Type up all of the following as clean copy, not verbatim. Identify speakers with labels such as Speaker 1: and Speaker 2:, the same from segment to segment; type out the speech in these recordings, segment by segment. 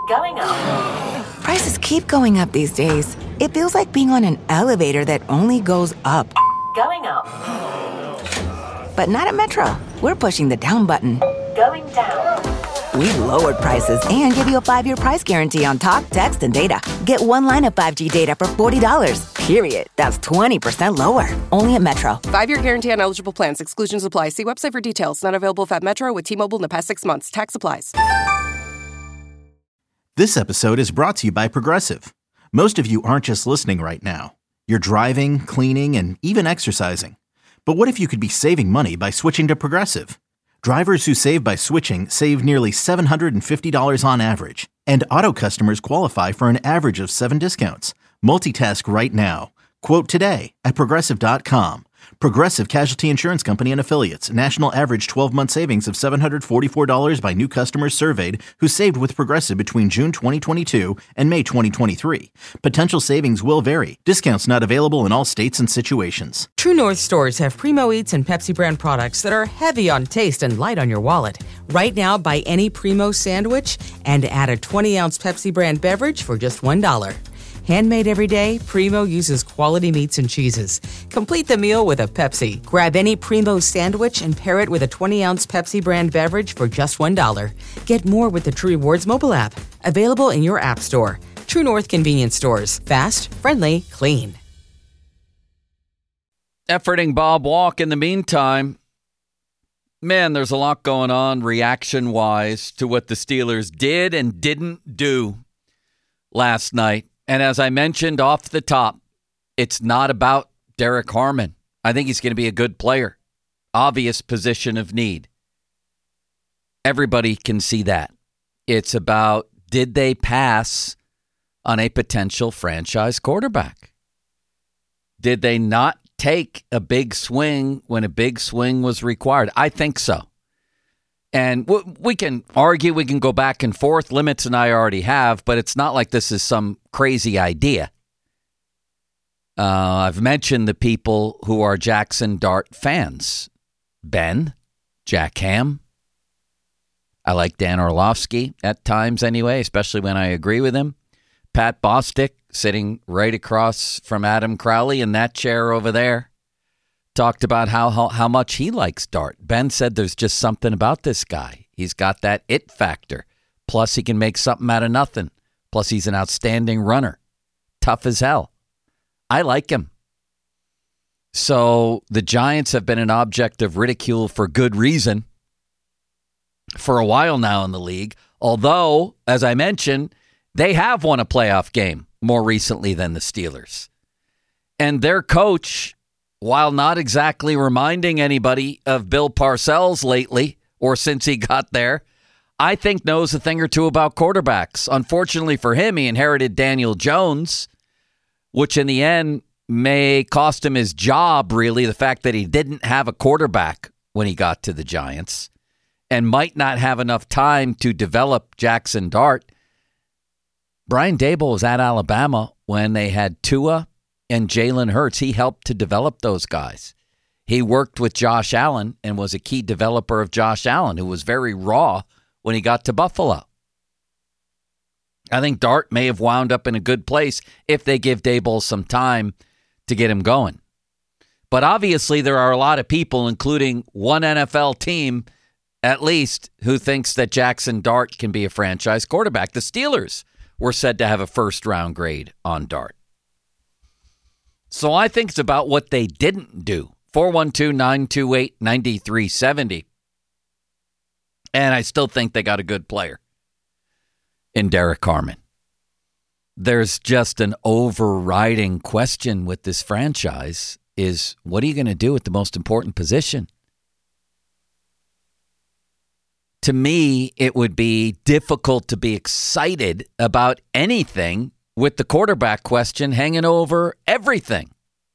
Speaker 1: Going up.
Speaker 2: Prices keep going up these days. It feels like being on an elevator that only goes up.
Speaker 1: Going up.
Speaker 2: But not at Metro. We're pushing the down button.
Speaker 1: Going down.
Speaker 2: We've lowered prices and give you a 5-year price guarantee on talk, text, and data. Get one line of 5G data for $40, period. That's 20% lower. Only at Metro.
Speaker 3: 5-year guarantee on eligible plans. Exclusions apply. See website for details. Not available at Metro with T-Mobile in the past 6 months. Tax applies.
Speaker 4: This episode is brought to you by Progressive. Most of you aren't just listening right now. You're driving, cleaning, and even exercising. But what if you could be saving money by switching to Progressive? Drivers who save by switching save nearly $750 on average. And auto customers qualify for an average of 7 discounts. Multitask right now. Quote today at Progressive.com. Progressive Casualty Insurance Company and Affiliates. National average 12-month savings of $744 by new customers surveyed who saved with Progressive between June 2022 and May 2023. Potential savings will vary. Discounts not available in all states and situations.
Speaker 5: True North stores have Primo Eats and Pepsi brand products that are heavy on taste and light on your wallet. Right now, buy any Primo sandwich and add a 20-ounce Pepsi brand beverage for just $1. Handmade every day, Primo uses quality meats and cheeses. Complete the meal with a Pepsi. Grab any Primo sandwich and pair it with a 20-ounce Pepsi brand beverage for just $1. Get more with the True Rewards mobile app. Available in your app store. True North convenience stores. Fast, friendly, clean.
Speaker 6: Efforting Bob Walk in the meantime. Man, there's a lot going on reaction-wise to what the Steelers did and didn't do last night. And as I mentioned off the top, it's not about Derek Harmon. I think he's going to be a good player. Obvious position of need. Everybody can see that. It's about, did they pass on a potential franchise quarterback? Did they not take a big swing when a big swing was required? I think so. And we can argue, we can go back and forth. Limits and I already have, but it's not like this is some crazy idea. I've mentioned the people who are Jackson Dart fans. Ben, Jack Ham. I like Dan Orlovsky at times anyway, especially when I agree with him. Pat Bostic, sitting right across from Adam Crowley in that chair over there, talked about how much he likes Dart. Ben said there's just something about this guy. He's got that it factor. Plus, he can make something out of nothing. Plus, he's an outstanding runner. Tough as hell. I like him. So the Giants have been an object of ridicule for good reason for a while now in the league. Although, as I mentioned, they have won a playoff game more recently than the Steelers. And their coach, while not exactly reminding anybody of Bill Parcells lately or since he got there, I think knows a thing or two about quarterbacks. Unfortunately for him, he inherited Daniel Jones, which in the end may cost him his job, really, the fact that he didn't have a quarterback when he got to the Giants and might not have enough time to develop Jackson Dart. Brian Daboll was at Alabama when they had Tua and Jalen Hurts. He helped to develop those guys. He worked with Josh Allen and was a key developer of Josh Allen, who was very raw when he got to Buffalo. I think Dart may have wound up in a good place if they give Daboll some time to get him going. But obviously there are a lot of people, including one NFL team at least, who thinks that Jackson Dart can be a franchise quarterback. The Steelers were said to have a first-round grade on Dart. So I think it's about what they didn't do. 412-928-9370. And I still think they got a good player in Derek Harmon. There's just an overriding question with this franchise is, what are you going to do at the most important position? To me, it would be difficult to be excited about anything with the quarterback question hanging over everything.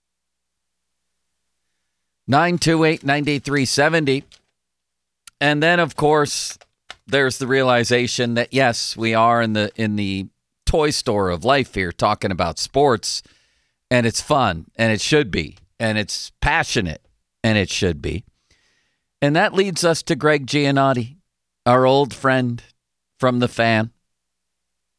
Speaker 6: 928-9370. And then, of course, there's the realization that, yes, we are in the toy store of life here talking about sports, and it's fun, and it should be, and it's passionate, and it should be. And that leads us to Greg Giannotti, our old friend from The Fan.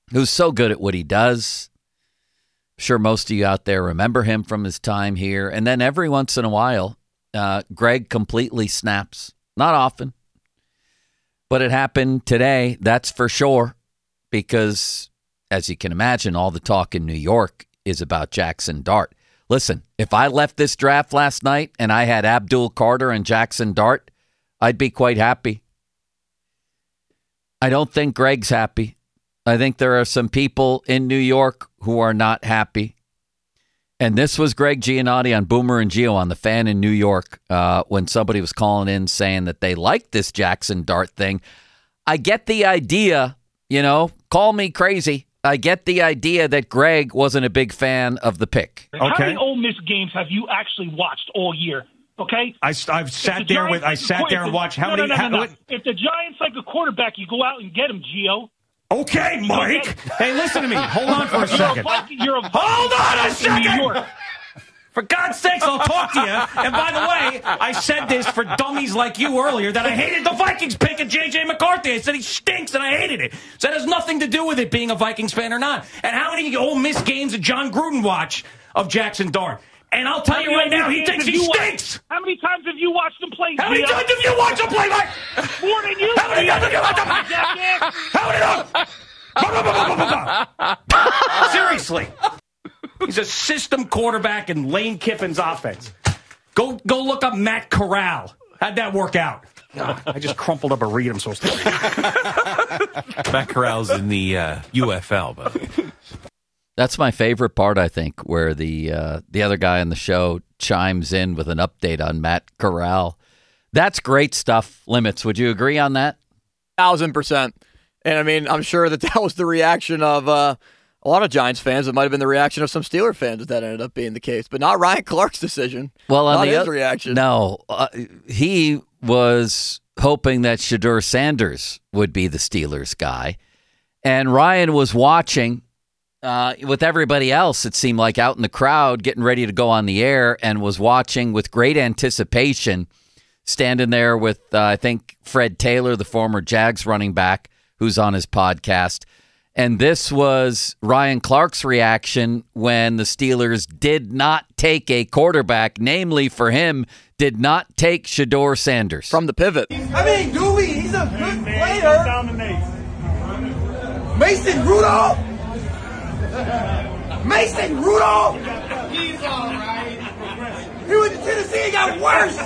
Speaker 6: who's so good at what he does. I'm sure most of you out there remember him from his time here. And then every once in a while, Greg completely snaps. Not often, but it happened today, that's for sure, because as you can imagine, all the talk in New York is about Jackson Dart. Listen, if I left this draft last night and I had Abdul Carter and Jackson Dart, I'd be quite happy. I don't think Greg's happy. I think there are some people in New York who are not happy. And this was Greg Giannotti on Boomer and Gio on The Fan in New York when somebody was calling in saying that they liked this Jackson Dart thing. I get the idea, call me crazy. I get the idea that Greg wasn't a big fan of the pick.
Speaker 7: Okay. How many Ole Miss games have you actually watched all year? Okay,
Speaker 8: I've sat there and watched how many.
Speaker 7: No. If the Giants like a quarterback, you go out and get him, Gio.
Speaker 8: Okay, Mike. Hey, listen to me. Hold on for a second.
Speaker 7: Hold
Speaker 8: on a second. For God's sakes, I'll talk to you. And by the way, I said this for dummies like you earlier, that I hated the Vikings pick of J.J. McCarthy. I said he stinks and I hated it. So that has nothing to do with it being a Vikings fan or not. And how many Ole Miss games did John Gruden watch of Jackson Dart? And I'll tell you right now, he thinks he stinks.
Speaker 7: How many times have you watched him play?
Speaker 8: How many times have you watched him play, Mike?
Speaker 7: More than you.
Speaker 8: How many times have you watched him play? How many times? Seriously. He's a system quarterback in Lane Kiffin's offense. Go look up Matt Corral. How'd that work out? I just crumpled up a read I'm supposed to.
Speaker 9: Matt Corral's in the UFL, but
Speaker 6: that's my favorite part, I think, where the other guy on the show chimes in with an update on Matt Corral. That's great stuff, Limits. Would you agree on that?
Speaker 10: 1,000%. And, I mean, I'm sure that was the reaction of a lot of Giants fans. It might have been the reaction of some Steeler fans if that ended up being the case. But not Ryan Clark's decision.
Speaker 6: Well,
Speaker 10: not his reaction.
Speaker 6: No. He was hoping that Shedeur Sanders would be the Steelers guy. And Ryan was watching with everybody else, it seemed like, out in the crowd, getting ready to go on the air, and was watching with great anticipation, standing there with, I think, Fred Taylor, the former Jags running back, who's on his podcast. And this was Ryan Clark's reaction when the Steelers did not take a quarterback, namely for him, did not take Shedeur Sanders.
Speaker 10: From the pivot.
Speaker 11: I mean, Dewey, he's a good player. Mason Rudolph? Mason Rudolph? He's all right. He went to Tennessee and got worse.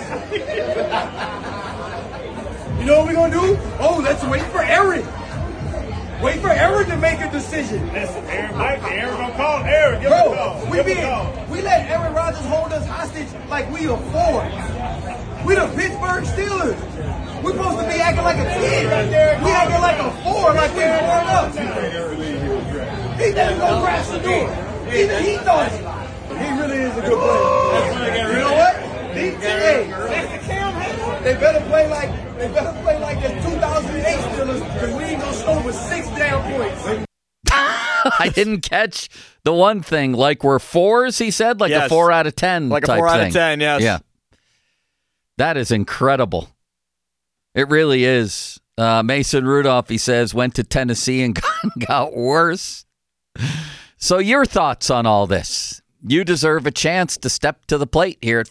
Speaker 11: You know what we're going to do? Oh, let's wait for Aaron. Wait for Aaron to make a decision.
Speaker 12: Listen, Aaron gonna call Aaron. Give him a call.
Speaker 11: We let Aaron Rodgers hold us hostage like we a four. We the Pittsburgh Steelers. We're supposed to be acting like a kid. We acting like a four, like we growing up. He didn't go grab Shedeur. Even he thought it. He really is a good player. You know what? They better play like this 2008 Steelers, because we ain't gonna score with 6 damn points.
Speaker 6: I didn't catch the one thing. Like we're fours, he said? Like
Speaker 10: yes.
Speaker 6: a 4 out of 10
Speaker 10: like
Speaker 6: type
Speaker 10: a 4
Speaker 6: thing.
Speaker 10: out of 10, yes.
Speaker 6: Yeah. That is incredible. It really is. Mason Rudolph, he says, went to Tennessee and got worse. So your thoughts on all this? You deserve a chance to step to the plate here at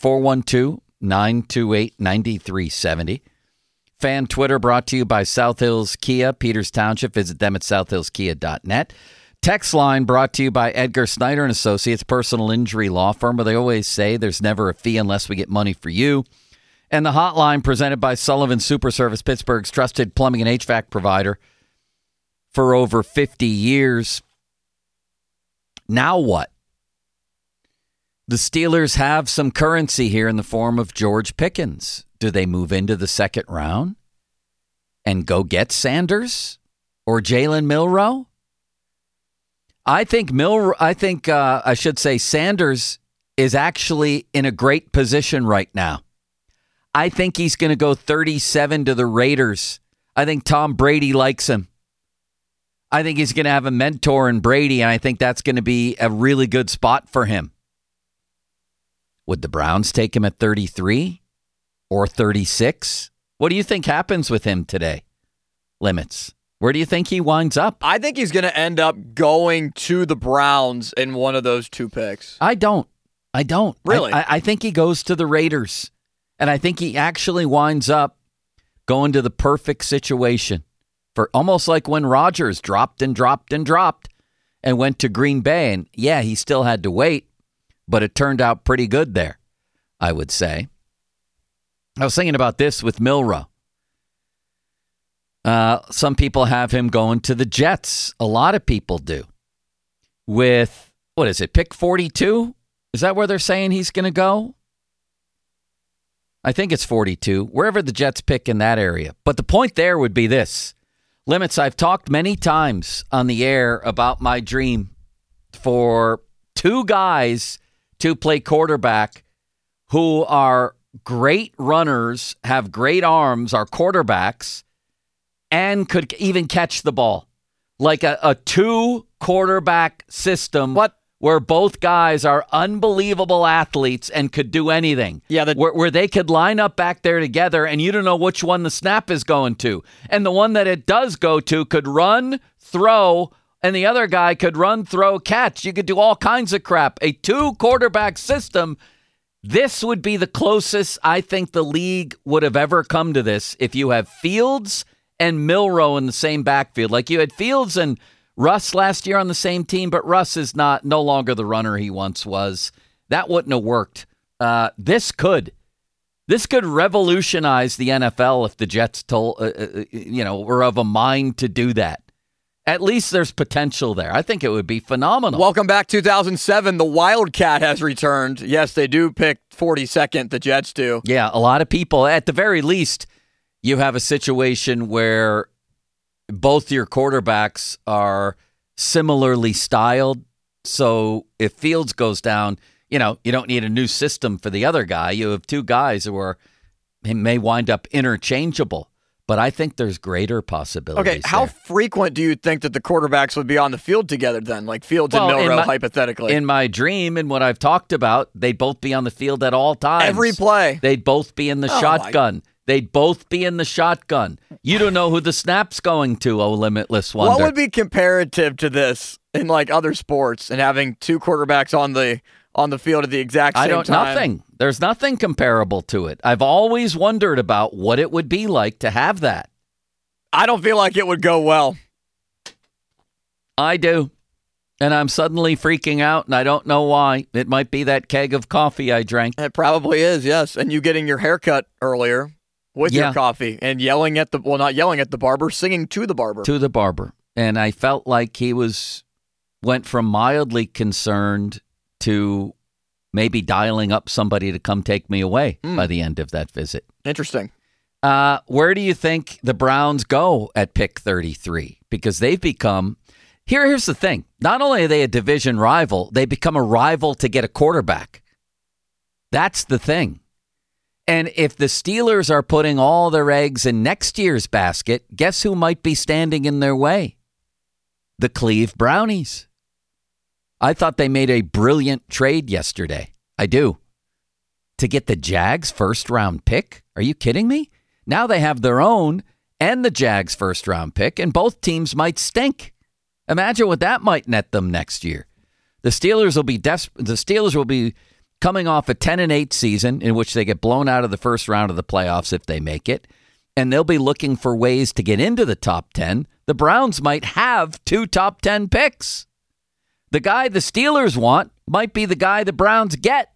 Speaker 6: 412-928-9370. Fan Twitter brought to you by South Hills Kia, Peters Township. Visit them at southhillskia.net. Text line brought to you by Edgar Snyder and Associates, personal injury law firm, where they always say there's never a fee unless we get money for you. And the hotline presented by Sullivan Super Service, Pittsburgh's trusted plumbing and HVAC provider for over 50 years. Now what? The Steelers have some currency here in the form of George Pickens. Do they move into the second round and go get Sanders or Jalen Milroe? I think Sanders is actually in a great position right now. I think he's going to go 37 to the Raiders. I think Tom Brady likes him. I think he's going to have a mentor in Brady, and I think that's going to be a really good spot for him. Would the Browns take him at 33 or 36? What do you think happens with him today? Limits. Where do you think he winds up?
Speaker 10: I think he's going to end up going to the Browns in one of those 2 picks.
Speaker 6: I don't.
Speaker 10: Really?
Speaker 6: I think he goes to the Raiders. And I think he actually winds up going to the perfect situation for almost like when Rodgers dropped and went to Green Bay. And yeah, he still had to wait, but it turned out pretty good there, I would say. I was thinking about this with Milroe. Some people have him going to the Jets. A lot of people do. With, what is it, pick 42? Is that where they're saying he's going to go? I think it's 42, wherever the Jets pick in that area. But the point there would be this. Limits, I've talked many times on the air about my dream for 2 guys to play quarterback who are great runners, have great arms, are quarterbacks, and could even catch the ball. Like a 2-quarterback system. Where both guys are unbelievable athletes and could do anything. Yeah, where they could line up back there together and you don't know which one the snap is going to. And the one that it does go to could run, throw, and the other guy could run, throw, catch. You could do all kinds of crap. A 2-quarterback system, this would be the closest I think the league would have ever come to this if you have Fields and Milroe in the same backfield. Like you had Fields and Russ last year on the same team, but Russ is no longer the runner he once was. That wouldn't have worked. This could revolutionize the NFL if the Jets were of a mind to do that. At least there's potential there. I think it would be phenomenal.
Speaker 10: Welcome back, 2007. The Wildcat has returned. Yes, they do pick 42nd. The Jets do.
Speaker 6: Yeah, a lot of people. At the very least, you have a situation where both your quarterbacks are similarly styled. So if Fields goes down, you don't need a new system for the other guy. You have 2 guys who may wind up interchangeable. But I think there's greater possibilities.
Speaker 10: Okay, how frequent do you think that the quarterbacks would be on the field together then? Like Fields and Milroe, hypothetically.
Speaker 6: In my dream and what I've talked about, they'd both be on the field at all times.
Speaker 10: Every play.
Speaker 6: They'd both be in the shotgun. They'd both be in the shotgun. You don't know who the snap's going to, oh limitless wonder.
Speaker 10: What would be comparative to this in like other sports and having 2 quarterbacks on the field at the exact same time?
Speaker 6: Nothing. There's nothing comparable to it. I've always wondered about what it would be like to have that.
Speaker 10: I don't feel like it would go well.
Speaker 6: I do. And I'm suddenly freaking out, and I don't know why. It might be that keg of coffee I drank.
Speaker 10: It probably is, yes. And you getting your haircut earlier. With your coffee and yelling at not yelling at the barber, singing to the barber.
Speaker 6: To the barber. And I felt like he went from mildly concerned to maybe dialing up somebody to come take me away by the end of that visit.
Speaker 10: Interesting.
Speaker 6: Where do you think the Browns go at pick 33? Because they've become, here's the thing. Not only are they a division rival, they become a rival to get a quarterback. That's the thing. And if the Steelers are putting all their eggs in next year's basket, guess who might be standing in their way? The Cleve Brownies. I thought they made a brilliant trade yesterday. I do. To get the Jags' first-round pick? Are you kidding me? Now they have their own and the Jags' first-round pick, and both teams might stink. Imagine what that might net them next year. The Steelers will be coming off a 10-8 season in which they get blown out of the first round of the playoffs if they make it, and they'll be looking for ways to get into the top 10. The Browns might have 2 top 10 picks. The guy the Steelers want might be the guy the Browns get.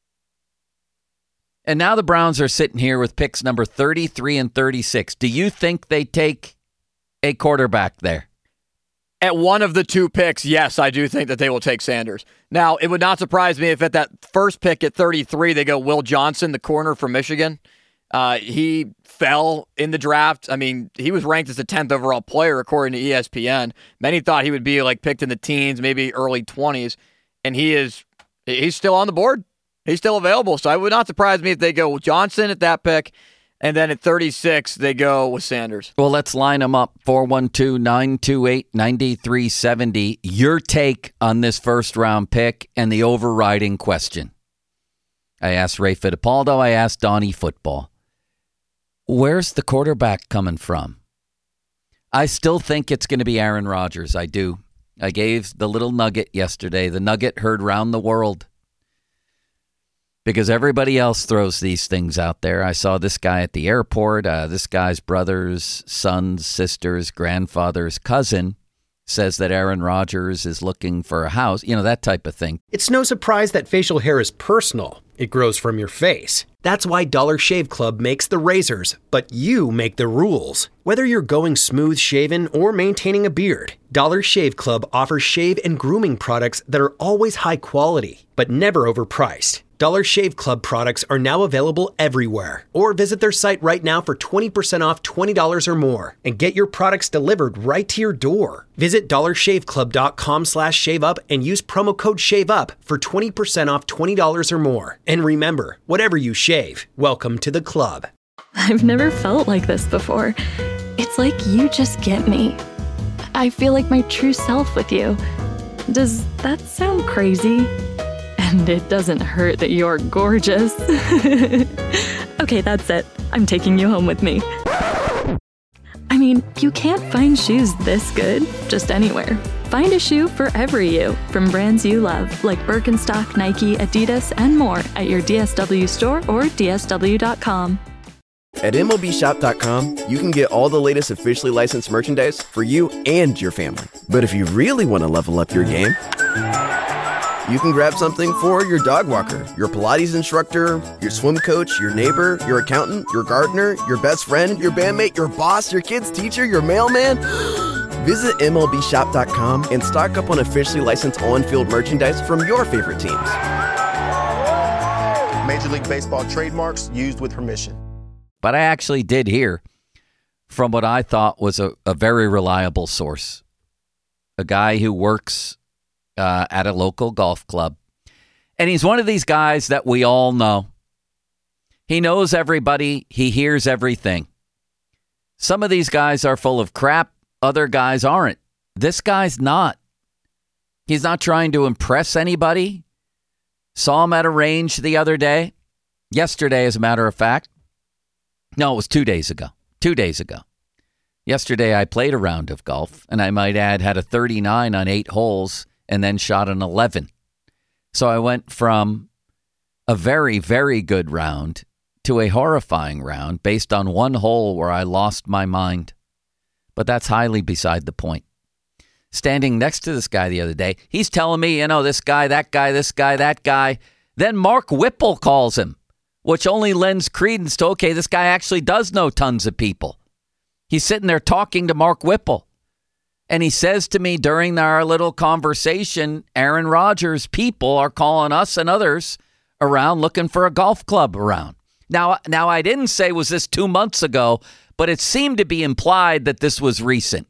Speaker 6: And now the Browns are sitting here with picks number 33 and 36. Do you think they take a quarterback there?
Speaker 10: At one of the 2 picks, yes, I do think that they will take Sanders. Now, it would not surprise me if at that first pick at 33, they go Will Johnson, the corner from Michigan. He fell in the draft. I mean, he was ranked as the 10th overall player according to ESPN. Many thought he would be like picked in the teens, maybe early 20s, and he's still on the board. He's still available, so it would not surprise me if they go with Johnson at that pick. And then at 36, they go with Sanders.
Speaker 6: Well, let's line them up. 412-928-9370. Your take on this first-round pick and the overriding question. I asked Ray Fittipaldo. I asked Donnie Football. Where's the quarterback coming from? I still think it's going to be Aaron Rodgers. I do. I gave the little nugget yesterday. The nugget heard round the world. Because everybody else throws these things out there. I saw this guy at the airport. This guy's brothers, sons, sisters, grandfather's cousin says that Aaron Rodgers is looking for a house. You know, that type of thing.
Speaker 13: It's no surprise that facial hair is personal. It grows from your face. That's why Dollar Shave Club makes the razors, but you make the rules. Whether you're going smooth shaven or maintaining a beard, Dollar Shave Club offers shave and grooming products that are always high quality, but never overpriced. Dollar Shave Club products are now available everywhere. Or visit their site right now for 20% off $20 or more and get your products delivered right to your door. Visit dollarshaveclub.com/shaveup and use promo code SHAVEUP for 20% off $20 or more. And remember, whatever you shave, welcome to the club.
Speaker 14: I've never felt like this before. It's like you just get me. I feel like my true self with you. Does that sound crazy? And it doesn't hurt that you're gorgeous. Okay, that's it. I'm taking you home with me. I mean, you can't find shoes this good just anywhere. Find a shoe for every you from brands you love, like Birkenstock, Nike, Adidas, and more at your DSW store or DSW.com.
Speaker 15: At MLBshop.com, you can get all the latest officially licensed merchandise for you and your family. But if you really want to level up your game, you can grab something for your dog walker, your Pilates instructor, your swim coach, your neighbor, your accountant, your gardener, your best friend, your bandmate, your boss, your kid's teacher, your mailman. Visit MLBshop.com and stock up on officially licensed on-field merchandise from your favorite teams.
Speaker 16: Major League Baseball trademarks used with permission.
Speaker 6: But I actually did hear from what I thought was a very reliable source, a guy who works at a local golf club. And he's one of these guys that we all know. He knows everybody. He hears everything. Some of these guys are full of crap. Other guys aren't. This guy's not. He's not trying to impress anybody. Saw him at a range the other day. Yesterday, as a matter of fact. No, it was 2 days ago. 2 days ago. Yesterday, I played a round of golf, and I might add, had a 39 on 8 holes, and then shot an 11. So I went from a very, very good round to a horrifying round based on one hole where I lost my mind. But that's highly beside the point. Standing next to this guy the other day, he's telling me, you know, this guy, that guy, this guy, that guy. Then Mark Whipple calls him, which only lends credence to, okay, this guy actually does know tons of people. He's sitting there talking to Mark Whipple. And he says to me during our little conversation, Aaron Rodgers people are calling us and others around looking for a golf club around. Now I didn't say, was this 2 months ago, but it seemed to be implied that this was recent.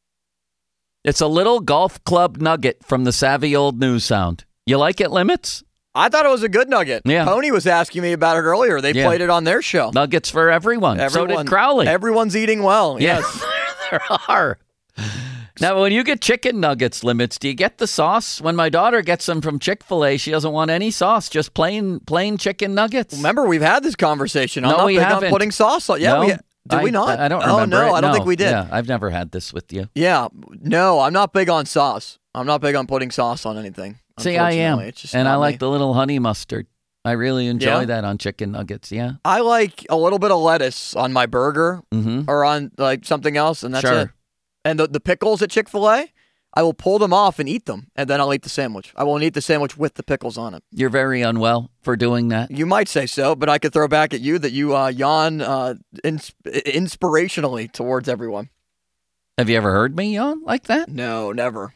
Speaker 6: It's a little golf club nugget from the savvy old news sound. You like it, Limits?
Speaker 10: I thought it was a good nugget.
Speaker 6: Yeah.
Speaker 10: Pony was asking me about it earlier. They played it on their show.
Speaker 6: Nuggets for everyone. So did Crowley.
Speaker 10: Everyone's eating well.
Speaker 6: Yeah.
Speaker 10: Yes.
Speaker 6: There are. Now, when you get chicken nuggets, Limits, do you get the sauce? When my daughter gets them from Chick-fil-A, she doesn't want any sauce, just plain chicken nuggets.
Speaker 10: Remember, we've had this conversation. I'm
Speaker 6: no,
Speaker 10: not
Speaker 6: we
Speaker 10: big
Speaker 6: haven't.
Speaker 10: on putting sauce on. Yeah,
Speaker 6: no,
Speaker 10: did we not?
Speaker 6: I don't remember.
Speaker 10: Oh, no, I don't think we did.
Speaker 6: Yeah, I've never had this with you.
Speaker 10: Yeah, no, I'm not big on sauce. I'm not big on putting sauce on anything.
Speaker 6: See, I am.
Speaker 10: It's just
Speaker 6: and I like
Speaker 10: me.
Speaker 6: the little honey mustard. I really enjoy that on chicken nuggets, yeah.
Speaker 10: I like a little bit of lettuce on my burger or on like something else, and that's it. And the pickles at Chick-fil-A, I will pull them off and eat them, and then I'll eat the sandwich. I won't eat the sandwich with the pickles on it.
Speaker 6: You're very unwell for doing that.
Speaker 10: You might say so, but I could throw back at you that you yawn inspirationally towards everyone.
Speaker 6: Have you ever heard me yawn like that?
Speaker 10: No, never.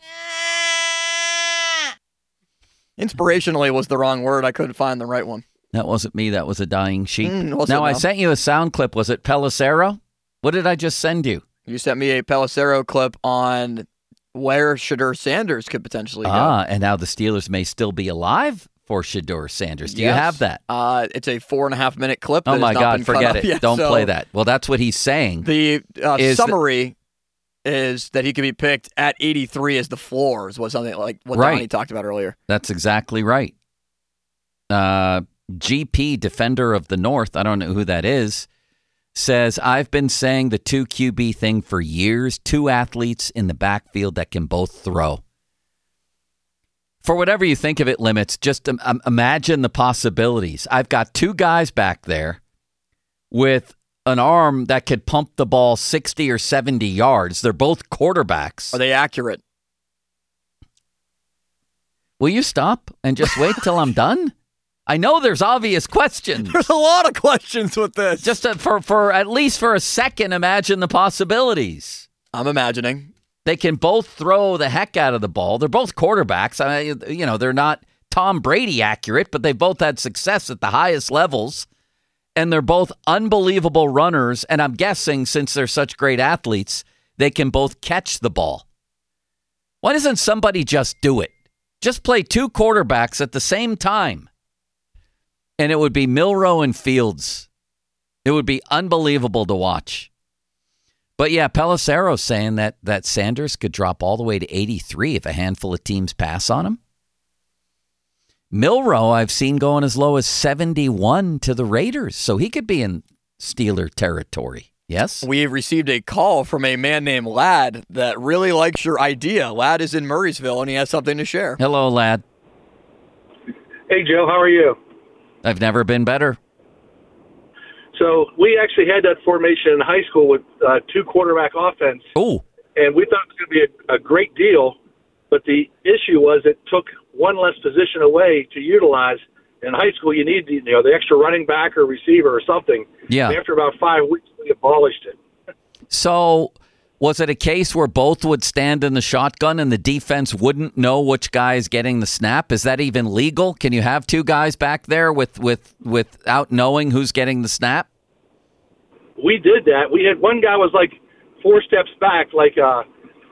Speaker 10: Inspirationally was the wrong word. I couldn't find the right one.
Speaker 6: That wasn't me. That was a dying sheep.
Speaker 10: Now,
Speaker 6: I sent you a sound clip. Was it Pelissero? What did I just send you?
Speaker 10: You sent me a Pelissero clip on where Shedeur Sanders could potentially go.
Speaker 6: And now the Steelers may still be alive for Shedeur Sanders. Do you have that?
Speaker 10: It's a 4.5-minute clip.
Speaker 6: Oh, my God. Forget it.
Speaker 10: Yet,
Speaker 6: Don't play that. Well, that's what he's saying.
Speaker 10: The summary is that he could be picked at 83 as the floor, is what something like what Donnie talked about earlier.
Speaker 6: That's exactly right. GP, Defender of the North, I don't know who that is, says, I've been saying the 2 QB thing for years. 2 athletes in the backfield that can both throw. For whatever you think of it, Limits, just imagine the possibilities. I've got 2 guys back there with an arm that could pump the ball 60 or 70 yards. They're both quarterbacks.
Speaker 10: Are they accurate?
Speaker 6: Will you stop and just wait till I'm done? I know there's obvious questions.
Speaker 10: There's a lot of questions with this.
Speaker 6: Just for at least for a second, imagine the possibilities.
Speaker 10: I'm imagining.
Speaker 6: They can both throw the heck out of the ball. They're both quarterbacks. I mean, they're not Tom Brady accurate, but they've both had success at the highest levels. And they're both unbelievable runners. And I'm guessing since they're such great athletes, they can both catch the ball. Why doesn't somebody just do it? Just play 2 quarterbacks at the same time. And it would be Milroe and Fields. It would be unbelievable to watch. But yeah, Pelissero saying that Sanders could drop all the way to 83 if a handful of teams pass on him. Milroe, I've seen going as low as 71 to the Raiders, so he could be in Steeler territory. Yes?
Speaker 10: We received a call from a man named Lad that really likes your idea. Lad is in Murraysville, and he has something to share.
Speaker 6: Hello, Lad.
Speaker 17: Hey, Joe. How are you?
Speaker 6: I've never been better.
Speaker 17: So we actually had that formation in high school with 2 quarterback offense.
Speaker 6: Oh.
Speaker 17: And we thought it was going to be a great deal, but the issue was it took one less position away to utilize. In high school, you need the extra running back or receiver or something.
Speaker 6: Yeah.
Speaker 17: And after about 5 weeks, we abolished it.
Speaker 6: So was it a case where both would stand in the shotgun and the defense wouldn't know which guy is getting the snap? Is that even legal? Can you have 2 guys back there without knowing who's getting the snap?
Speaker 17: We did that. We had one guy was like 4 steps back, like a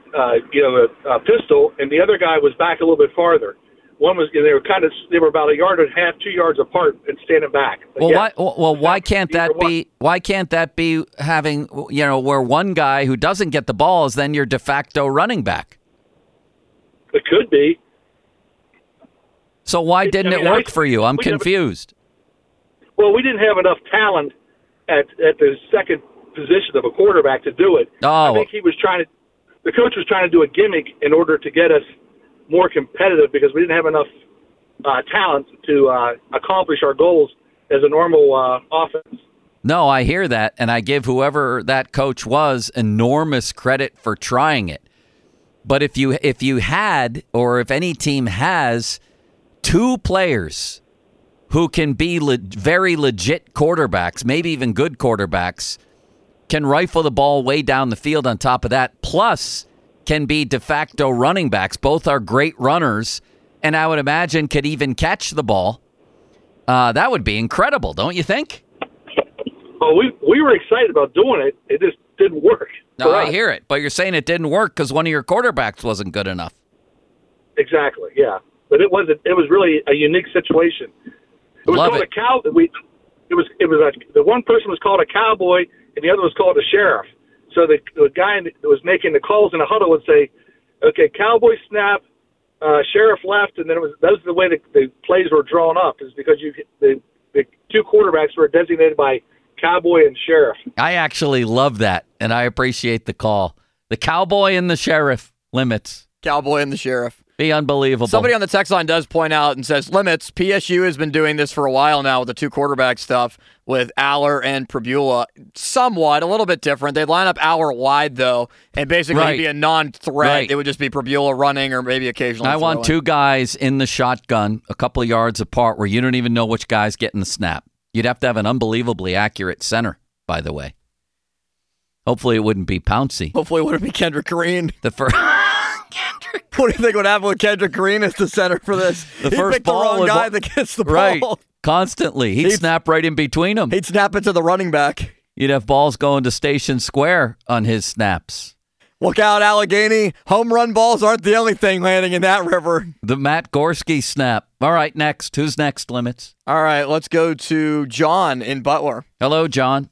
Speaker 17: pistol, and the other guy was back a little bit farther. One was they were about 1.5 yards, 2 yards apart and standing back. But
Speaker 6: why can't that be having where one guy who doesn't get the ball is then your de facto running back?
Speaker 17: It could be.
Speaker 6: So why didn't it work for you? I'm confused.
Speaker 17: Well, we didn't have enough talent at the second position of a quarterback to do it.
Speaker 6: Oh.
Speaker 17: I think the coach was trying to do a gimmick in order to get us more competitive because we didn't have enough talent to accomplish our goals as a normal offense.
Speaker 6: No, I hear that, and I give whoever that coach was enormous credit for trying it. But if you had, or if any team has, 2 players who can be very legit quarterbacks, maybe even good quarterbacks, can rifle the ball way down the field on top of that, plus can be de facto running backs. Both are great runners, and I would imagine could even catch the ball. That would be incredible, don't you think?
Speaker 17: Well, we were excited about doing it. It just didn't work.
Speaker 6: No, I hear it, but you're saying it didn't work because one of your quarterbacks wasn't good enough.
Speaker 17: Exactly, yeah. But it was really a unique situation. It was called a cow. It was the one person was called a cowboy, and the other was called a sheriff. So the guy that was making the calls in the huddle would say, "Okay, cowboy snap, sheriff left," and then that was the way the plays were drawn up, is because the 2 quarterbacks were designated by cowboy and sheriff.
Speaker 6: I actually love that, and I appreciate the call. The cowboy and the sheriff, Limits.
Speaker 10: Cowboy and the sheriff.
Speaker 6: Be unbelievable.
Speaker 10: Somebody on the text line does point out and says, Limits, PSU has been doing this for a while now with the 2 quarterback stuff with Aller and Pribula. Somewhat, a little bit different. They'd line up Aller wide, though, and basically be a non-threat. Right. It would just be Pribula running or maybe occasionally
Speaker 6: I want 2 guys in the shotgun a couple of yards apart where you don't even know which guy's getting the snap. You'd have to have an unbelievably accurate center, by the way. Hopefully it wouldn't be Pouncey.
Speaker 10: Hopefully it wouldn't be Kendrick Green.
Speaker 6: The first...
Speaker 10: What do you think would happen with Kendrick Green as the center for this?
Speaker 6: The first ball,
Speaker 10: the wrong guy that gets the ball.
Speaker 6: Right, constantly. He'd snap right in between them.
Speaker 10: He'd snap it to the running back.
Speaker 6: You'd have balls going to Station Square on his snaps.
Speaker 10: Look out, Allegheny. Home run balls aren't the only thing landing in that river.
Speaker 6: The Matt Gorski snap. All right, next. Who's next, Limits?
Speaker 10: All right, let's go to John in Butler.
Speaker 6: Hello, John.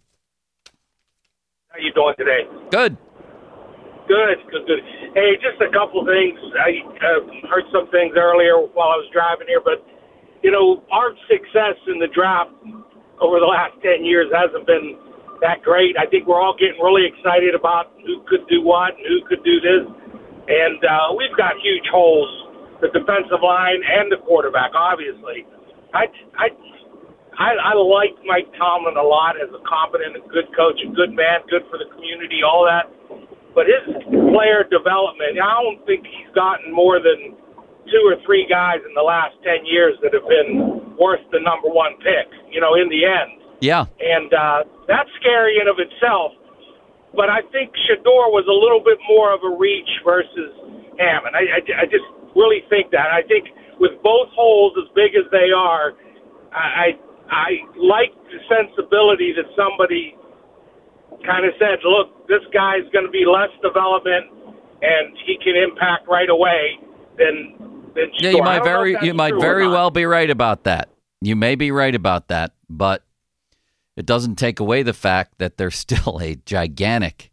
Speaker 18: How you doing today?
Speaker 6: Good.
Speaker 18: Good. Hey, just a couple things. I heard some things earlier while I was driving here, but, our success in the draft over the last 10 years hasn't been that great. I think we're all getting really excited about who could do what and who could do this. And we've got huge holes, the defensive line and the quarterback, obviously. I like Mike Tomlin a lot as a competent and good coach, a good man, good for the community, all that. But his player development, I don't think he's gotten more than 2 or 3 guys in the last 10 years that have been worth the number 1 pick, in the end.
Speaker 6: Yeah.
Speaker 18: And that's scary in of itself. But I think Shedeur was a little bit more of a reach versus Hammond. I just really think that. I think with both holes as big as they are, I like the sensibility that somebody kind of said, look, this guy's going to be less development and he can impact right away than Shedeur.
Speaker 6: Yeah, you might very well be right about that. You may be right about that, but it doesn't take away the fact that there's still a gigantic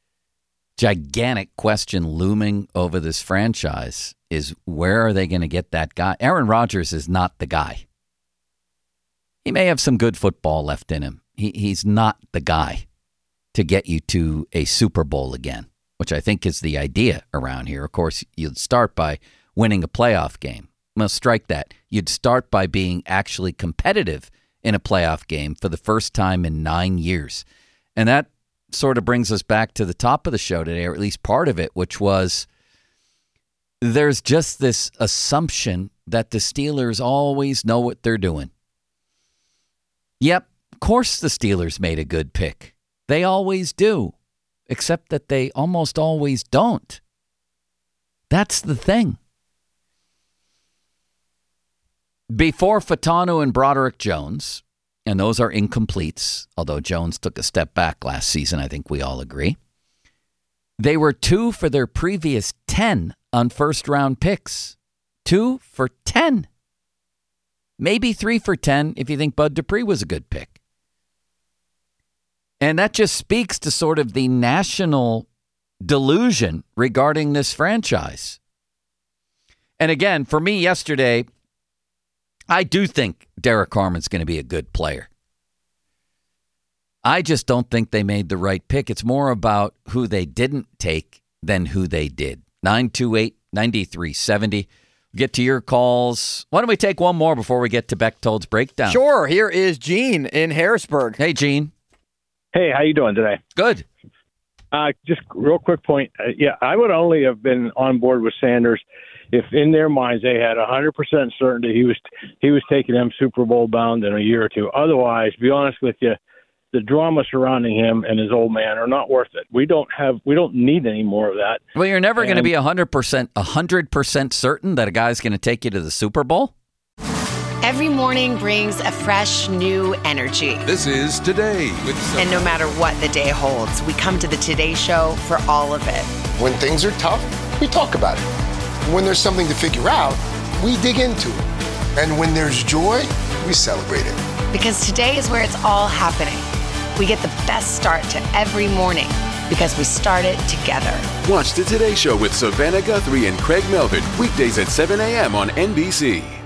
Speaker 6: question looming over this franchise is where are they going to get that guy? Aaron Rodgers is not the guy. He may have some good football left in him. He's not the guy to get you to a Super Bowl again, which I think is the idea around here. Of course, you'd start by winning a playoff game. Well, strike that. You'd start by being actually competitive in a playoff game for the first time in 9 years. And that sort of brings us back to the top of the show today, or at least part of it, which was there's just this assumption that the Steelers always know what they're doing. Yep, of course the Steelers made a good pick. They always do, except that they almost always don't. That's the thing. Before Fetano and Broderick Jones, and those are incompletes, although Jones took a step back last season, I think we all agree, they were 2 for their previous 10 on first-round picks. 2 for 10. Maybe 3 for 10 if you think Bud Dupree was a good pick. And that just speaks to sort of the national delusion regarding this franchise. And again, for me yesterday, I do think Derek Carman's going to be a good player. I just don't think they made the right pick. It's more about who they didn't take than who they did. 928-9370. Get to your calls. Why don't we take one more before we get to Bechtold's breakdown?
Speaker 10: Sure. Here is Gene in Harrisburg.
Speaker 6: Hey, Gene.
Speaker 19: Hey, how you doing today?
Speaker 6: Good.
Speaker 19: Just real quick point. I would only have been on board with Sanders if in their minds they had 100% certainty he was taking them Super Bowl bound in a year or two. Otherwise, to be honest with you, the drama surrounding him and his old man are not worth it. We don't need any more of that.
Speaker 6: Well, you're never going to be 100% certain that a guy's going to take you to the Super Bowl.
Speaker 20: Every morning brings a fresh, new energy.
Speaker 21: This is Today with Sophie.
Speaker 20: And no matter what the day holds, we come to the Today Show for all of it.
Speaker 22: When things are tough, we talk about it. When there's something to figure out, we dig into it. And when there's joy, we celebrate it.
Speaker 20: Because today is where it's all happening. We get the best start to every morning because we start it together.
Speaker 21: Watch the Today Show with Savannah Guthrie and Craig Melvin, weekdays at 7 a.m. on NBC.